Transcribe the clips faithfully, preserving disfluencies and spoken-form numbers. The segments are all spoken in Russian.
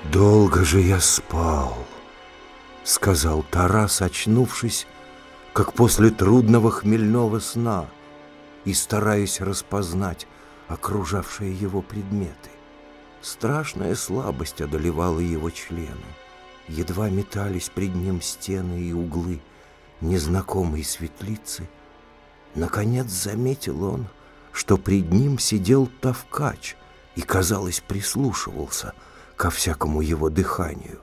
«Долго же я спал», — сказал Тарас, очнувшись, как после трудного хмельного сна, и стараясь распознать окружавшие его предметы. Страшная слабость одолевала его члены. Едва метались пред ним стены и углы незнакомой светлицы. Наконец заметил он, что пред ним сидел Тавкач и, казалось, прислушивался ко всякому его дыханию.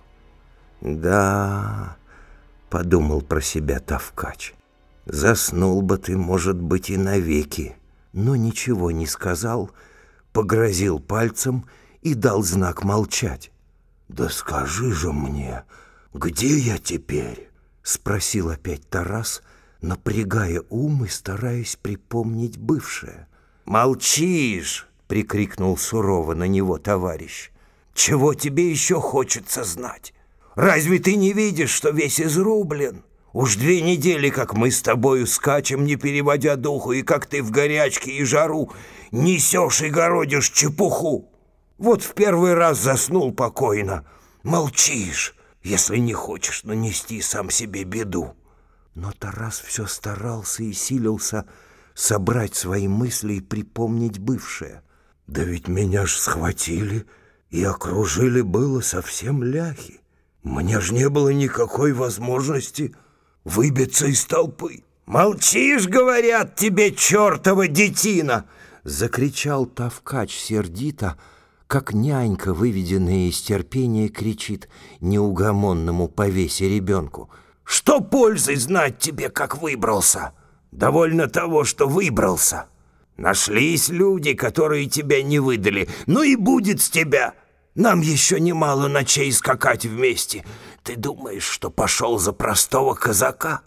«Да, — подумал про себя Тавкач, — заснул бы ты, может быть, и навеки», но ничего не сказал, погрозил пальцем и дал знак молчать. «Да скажи же мне, где я теперь?» — спросил опять Тарас, напрягая ум и стараясь припомнить бывшее. «Молчишь!» — прикрикнул сурово на него товарищ. «Чего тебе еще хочется знать? Разве ты не видишь, что весь изрублен? Уж две недели, как мы с тобою скачем, не переводя духу, и как ты в горячке и жару несешь и городишь чепуху. Вот в первый раз заснул покойно. Молчишь, если не хочешь нанести сам себе беду». Но Тарас все старался и силился собрать свои мысли и припомнить бывшее. «Да ведь меня ж схватили и окружили было совсем ляхи. Мне ж не было никакой возможности выбиться из толпы». «Молчишь, говорят тебе, чертова детина!» — закричал Тавкач сердито, как нянька, выведенная из терпения, кричит неугомонному повесе ребенку. «Что пользы знать тебе, как выбрался? Довольно того, что выбрался. Нашлись люди, которые тебя не выдали. Ну и будет с тебя. Нам еще немало ночей скакать вместе. Ты думаешь, что пошел за простого казака?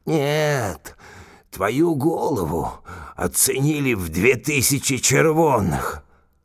Нет, твою голову оценили в две тысячи червонных».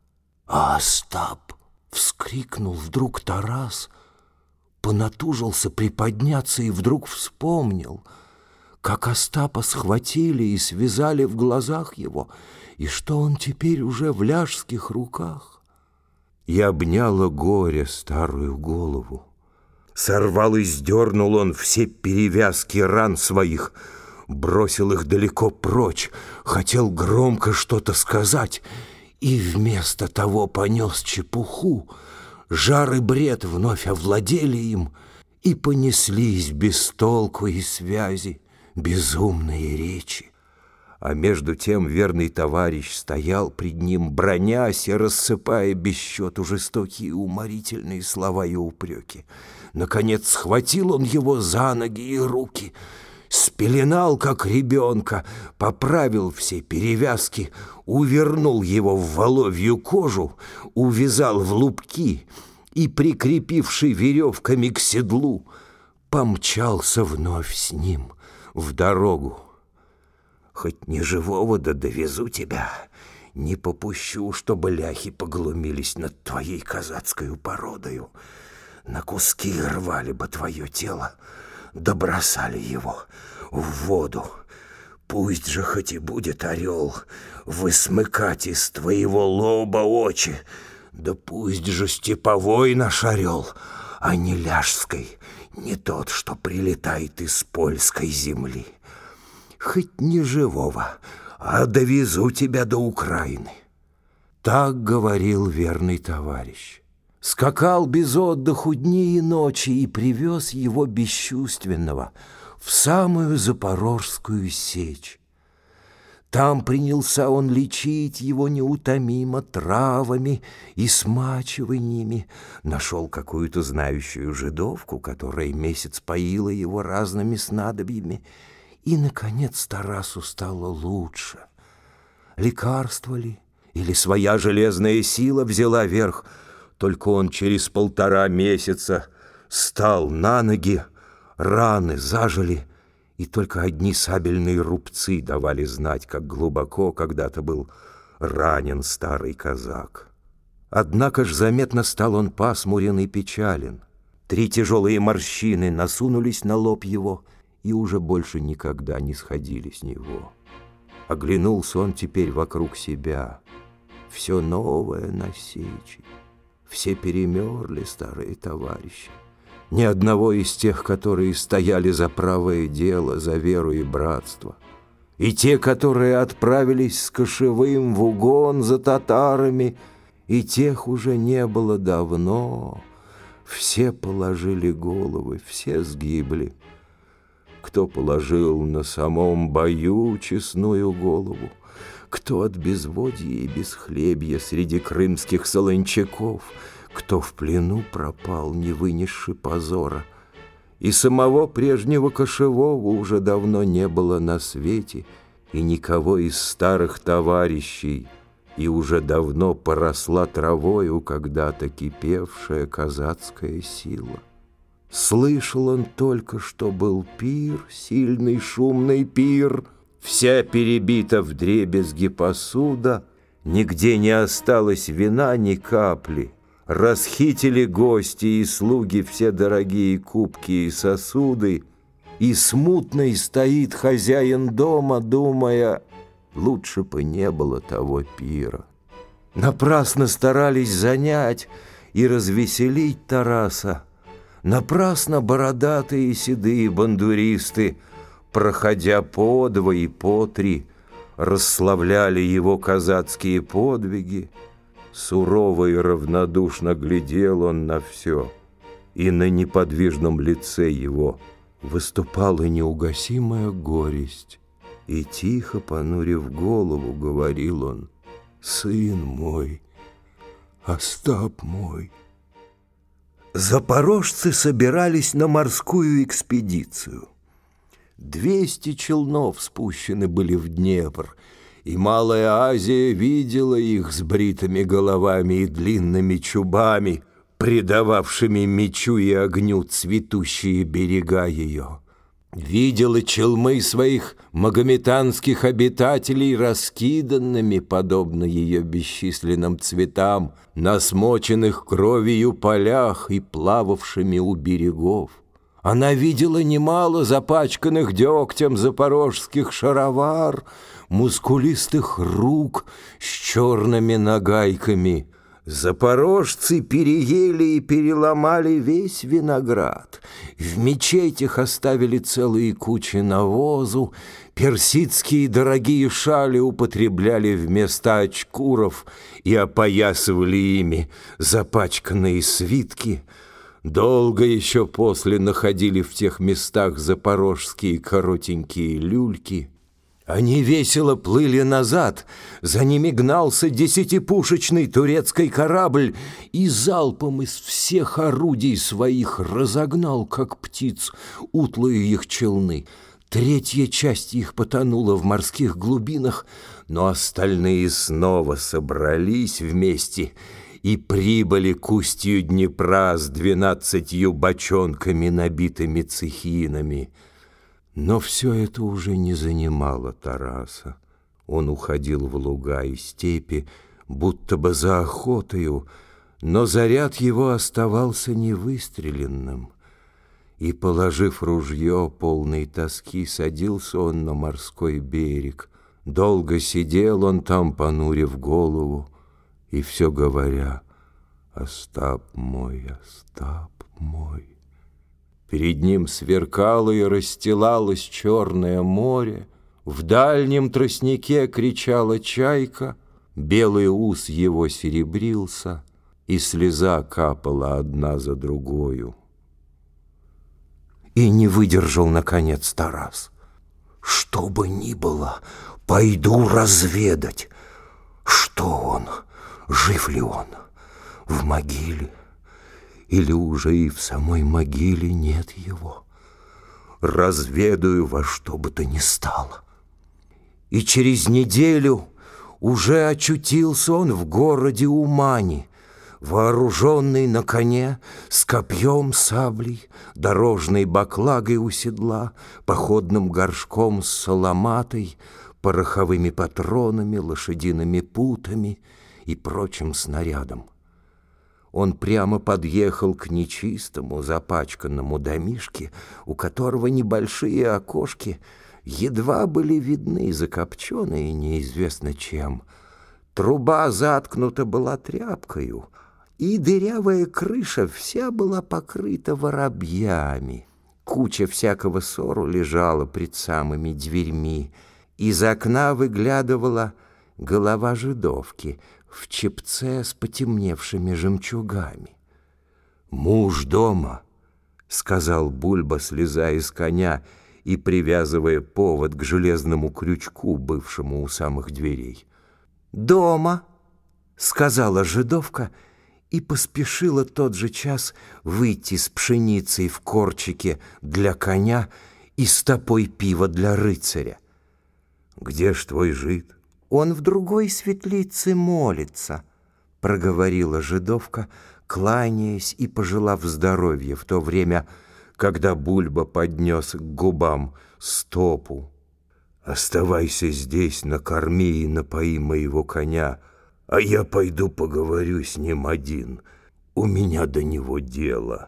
«А Остап!» — вскрикнул вдруг Тарас, понатужился приподняться и вдруг вспомнил, как Остапа схватили и связали в глазах его, и что он теперь уже в ляжских руках. И обняло горе старую голову. Сорвал и сдернул он все перевязки ран своих, бросил их далеко прочь, хотел громко что-то сказать, и вместо того понес чепуху. Жар и бред вновь овладели им, и понеслись без толку и связи безумные речи. А между тем верный товарищ стоял пред ним, бронясь и рассыпая без счету жестокие уморительные слова и упреки. Наконец схватил он его за ноги и руки, спеленал, как ребенка, поправил все перевязки, увернул его в воловью кожу, увязал в лупки и, прикрепивший веревками к седлу, помчался вновь с ним в дорогу. «Хоть не живого, да довезу тебя, не попущу, чтобы ляхи поглумились над твоей казацкою породою. На куски рвали бы твое тело, да бросали его в воду. Пусть же хоть и будет орел высмыкать из твоего лоба очи, да пусть же степовой наш орел, а не ляжской, не тот, что прилетает из польской земли. Хоть не живого, а довезу тебя до Украины». Так говорил верный товарищ. Скакал без отдыху дни и ночи и привез его бесчувственного в самую Запорожскую сечь. Там принялся он лечить его неутомимо травами и смачиваниями. Нашел какую-то знающую жидовку, которая месяц поила его разными снадобьями. И, наконец, Тарасу стало лучше. Лекарство ли или своя железная сила взяла верх, только он через полтора месяца стал на ноги, раны зажили, и только одни сабельные рубцы давали знать, как глубоко когда-то был ранен старый казак. Однако ж заметно стал он пасмурен и печален. Три тяжелые морщины насунулись на лоб его и уже больше никогда не сходили с него. Оглянулся он теперь вокруг себя. Все новое на сечи, Все перемерли, старые товарищи. Ни одного из тех, которые стояли за правое дело, за веру и братство. И те, которые отправились с кошевым в угон за татарами, и тех уже не было давно. Все положили головы, все сгибли. Кто положил на самом бою честную голову, кто от безводья и бесхлебья среди крымских солончаков, кто в плену пропал, не вынесши позора. И самого прежнего кошевого уже давно не было на свете, и никого из старых товарищей, и уже давно поросла травою когда-то кипевшая казацкая сила. Слышал он только, что был пир, сильный шумный пир, вся перебита вдребезги посуда, нигде не осталось вина ни капли. Расхитили гости и слуги все дорогие кубки и сосуды, и смутный стоит хозяин дома, думая, лучше бы не было того пира. Напрасно старались занять и развеселить Тараса. Напрасно бородатые и седые бандуристы, проходя по два и по три, расславляли его казацкие подвиги. Сурово и равнодушно глядел он на все, и на неподвижном лице его выступала неугасимая горесть. И тихо, понурив голову, говорил он: «Сын мой, Остап мой». Запорожцы собирались на морскую экспедицию. Двести челнов спущены были в Днепр, и Малая Азия видела их с бритыми головами и длинными чубами, придававшими мечу и огню цветущие берега ее. Видела челмы своих магометанских обитателей раскиданными, подобно ее бесчисленным цветам, на смоченных кровью полях и плававшими у берегов. Она видела немало запачканных дегтем запорожских шаровар, мускулистых рук с черными нагайками. Запорожцы переели и переломали весь виноград. В мечетях оставили целые кучи навозу. Персидские дорогие шали употребляли вместо очкуров и опоясывали ими запачканные свитки. Долго еще после находили в тех местах запорожские коротенькие люльки. Они весело плыли назад, за ними гнался десятипушечный турецкий корабль и залпом из всех орудий своих разогнал, как птиц, утлые их челны. Третья часть их потонула в морских глубинах, но остальные снова собрались вместе и прибыли к устью Днепра с двенадцатью бочонками, набитыми цехинами. Но все это уже не занимало Тараса. Он уходил в луга и степи, будто бы за охотою, но заряд его оставался невыстреленным. И, положив ружье, полной тоски, садился он на морской берег. Долго сидел он там, понурив голову, и все говоря: «Остап мой, Остап мой». Перед ним сверкало и расстилалось черное море, в дальнем тростнике кричала чайка, белый ус его серебрился, и слеза капала одна за другою. И не выдержал, наконец, Тарас. «Что бы ни было, пойду разведать, что он, жив ли он, в могиле, или уже и в самой могиле нет его. Разведаю во что бы то ни стало». И через неделю уже очутился он в городе Умани, вооруженный на коне, с копьем, саблей, дорожной баклагой у седла, походным горшком с соломатой, пороховыми патронами, лошадиными путами и прочим снарядом. Он прямо подъехал к нечистому, запачканному домишке, у которого небольшие окошки едва были видны, закопченные неизвестно чем. Труба заткнута была тряпкою, и дырявая крыша вся была покрыта воробьями. Куча всякого сору лежала пред самыми дверьми. Из окна выглядывала голова жидовки в чепце с потемневшими жемчугами. «Муж дома», — сказал Бульба, слезая с коня и привязывая повод к железному крючку, бывшему у самых дверей. «Дома», — сказала жидовка, и поспешила тот же час выйти с пшеницей в корчике для коня и стопой пива для рыцаря. «Где ж твой жид?» «Он в другой светлице молится», — проговорила жидовка, кланяясь и пожелав здоровья в то время, когда Бульба поднес к губам стопу. «Оставайся здесь, накорми и напои моего коня, а я пойду поговорю с ним один. У меня до него дело».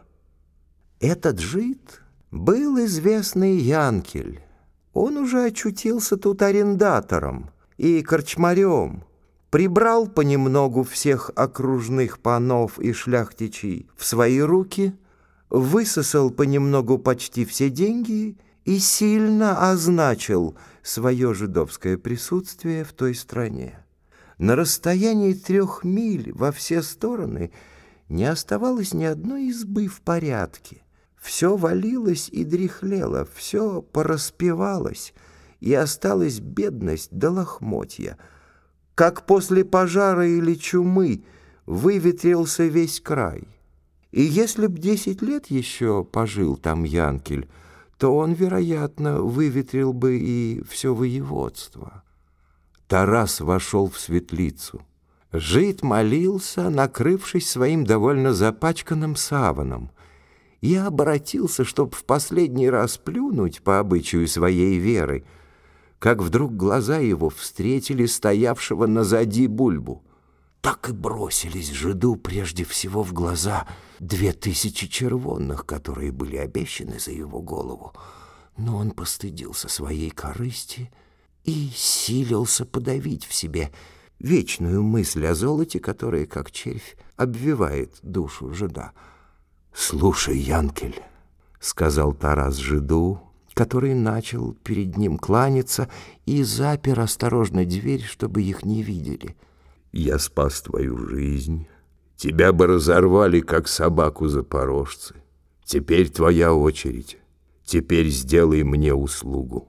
Этот жид был известный Янкель. Он уже очутился тут арендатором и корчмарем, прибрал понемногу всех окружных панов и шляхтичей в свои руки, высосал понемногу почти все деньги и сильно означил свое жидовское присутствие в той стране. На расстоянии трех миль во все стороны не оставалось ни одной избы в порядке. Все валилось и дряхлело, все пораспевалось, и осталась бедность до лохмотья. Как после пожара или чумы выветрился весь край. И если б десять лет еще пожил там Янкель, то он, вероятно, выветрил бы и все воеводство. Тарас вошел в светлицу. Жид молился, накрывшись своим довольно запачканным саваном, и обратился, чтоб в последний раз плюнуть по обычаю своей веры, как вдруг глаза его встретили стоявшего назади Бульбу. Так и бросились жиду прежде всего в глаза две тысячи червонных, которые были обещаны за его голову. Но он постыдился своей корысти и силился подавить в себе вечную мысль о золоте, которая, как червь, обвивает душу жида. «Слушай, Янкель», — сказал Тарас жиду, который начал перед ним кланяться и запер осторожно дверь, чтобы их не видели. «Я спас твою жизнь. Тебя бы разорвали, как собаку запорожцы. Теперь твоя очередь. Теперь сделай мне услугу».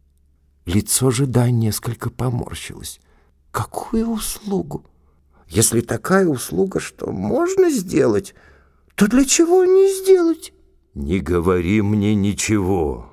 Лицо жида несколько поморщилось. «Какую услугу? Если такая услуга, что можно сделать, то для чего не сделать?» «Не говори мне ничего.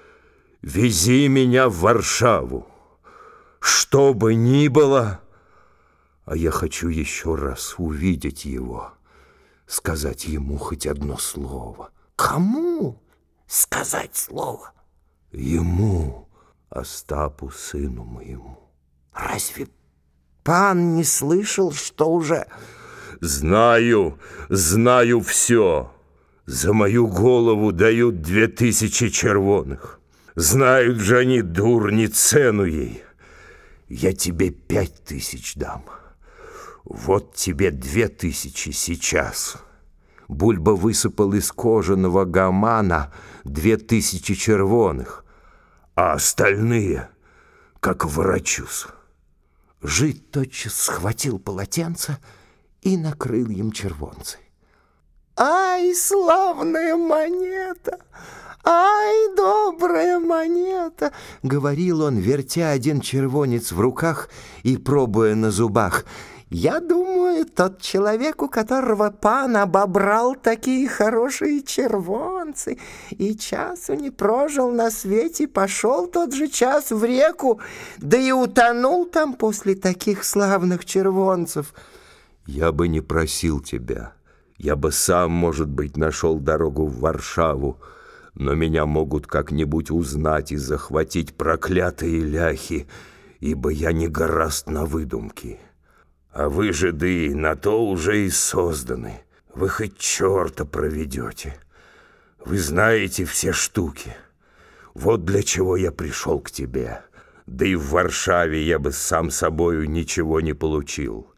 Вези меня в Варшаву. Что бы ни было, а я хочу еще раз увидеть его, сказать ему хоть одно слово». «Кому сказать слово?» «Ему, Остапу, сыну моему». «Разве пан не слышал, что уже...» «Знаю, знаю все. За мою голову дают две тысячи червоных. Знают же они, дурни, цену ей. Я тебе пять тысяч дам. Вот тебе две тысячи сейчас». Бульба высыпал из кожаного гамана две тысячи червоных, а остальные, как ворочусь. Жид тотчас схватил полотенце и накрыл им червонцы. «Ай, славная монета! Ай, добрая монета!» — говорил он, вертя один червонец в руках и пробуя на зубах. «Я думаю, тот человек, у которого пан обобрал такие хорошие червонцы, и часу не прожил на свете, пошел тот же час в реку, да и утонул там после таких славных червонцев». «Я бы не просил тебя. Я бы сам, может быть, нашел дорогу в Варшаву, но меня могут как-нибудь узнать и захватить проклятые ляхи, ибо я не гораст на выдумки. А вы, жиды, на то уже и созданы. Вы хоть черта проведете. Вы знаете все штуки. Вот для чего я пришел к тебе. Да и в Варшаве я бы сам собою ничего не получил.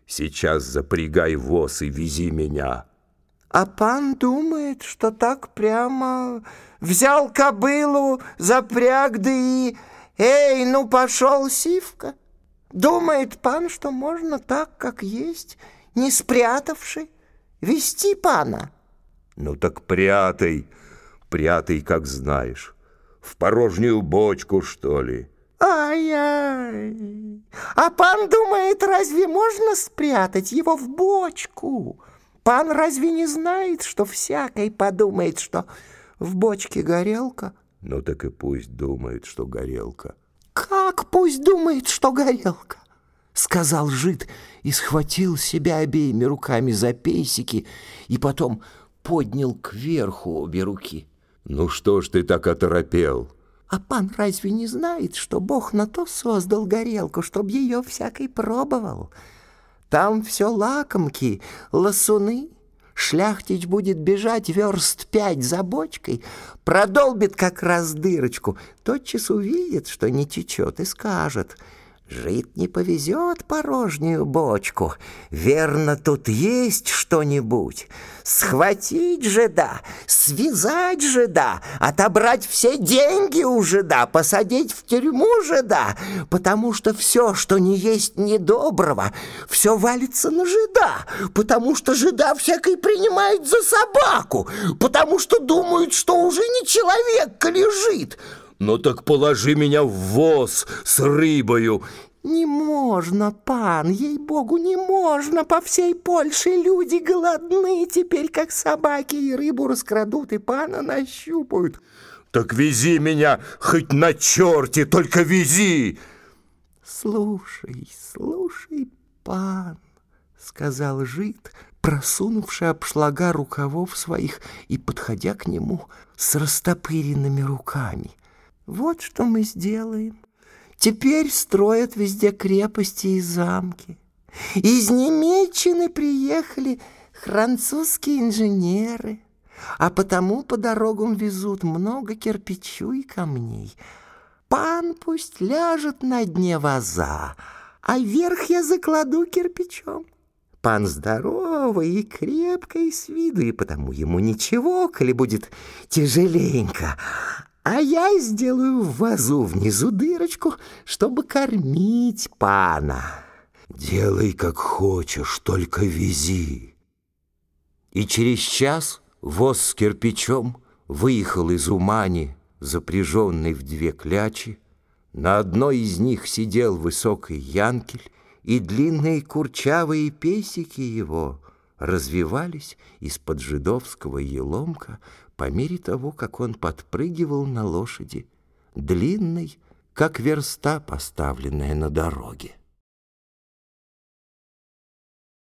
Сейчас запрягай воз и вези меня. А пан думает, что так прямо взял кобылу, запряг, да и... Эй, ну пошел, Сивка. Думает пан, что можно так, как есть, не спрятавши, вести пана. Ну так прятай, прятай, как знаешь. В порожнюю бочку, что ли? Ай-яй! А пан думает, разве можно спрятать его в бочку? Пан разве не знает, что всякий подумает, что в бочке горелка? Ну так и пусть думает, что горелка. Как пусть думает, что горелка? Сказал жид и схватил себя обеими руками за пейсики и потом поднял кверху обе руки. Ну что ж ты так оторопел? А пан разве не знает, что Бог на то создал горелку, чтоб ее всякий пробовал? Там все лакомки, лосуны. Шляхтич будет бежать верст пять за бочкой, продолбит как раз дырочку, тотчас увидит, что не течет, и скажет: «Жид не повезет порожнюю бочку, верно, тут есть что-нибудь. Схватить жида, связать жида, отобрать все деньги у жида, посадить в тюрьму жида, потому что все, что не есть недоброго, все валится на жида, потому что жида всякий принимает за собаку, потому что думают, что уже не человек, коли жид». Ну так положи меня в воз с рыбою. Не можно, пан, ей-богу, не можно. По всей Польше люди голодны теперь, как собаки, и рыбу раскрадут, и пана нащупают. Так вези меня хоть на черте, только вези. Слушай, слушай, пан, сказал жид, просунувший обшлага рукавов своих и подходя к нему с растопыренными руками. Вот что мы сделаем. Теперь строят везде крепости и замки. Из Немеччины приехали французские инженеры, а потому по дорогам везут много кирпичу и камней. Пан пусть ляжет на дне ваза, а верх я закладу кирпичом. Пан здоровый и крепкий с виду, и потому ему ничего, коли будет тяжеленько. А я сделаю в вазу внизу дырочку, чтобы кормить пана. Делай, как хочешь, только вези. И через час воз с кирпичом выехал из Умани, запряженный в две клячи. На одной из них сидел высокий янкель, и длинные курчавые песики его развивались из-под жидовского еломка по мере того, как он подпрыгивал на лошади, длинной, как верста, поставленная на дороге.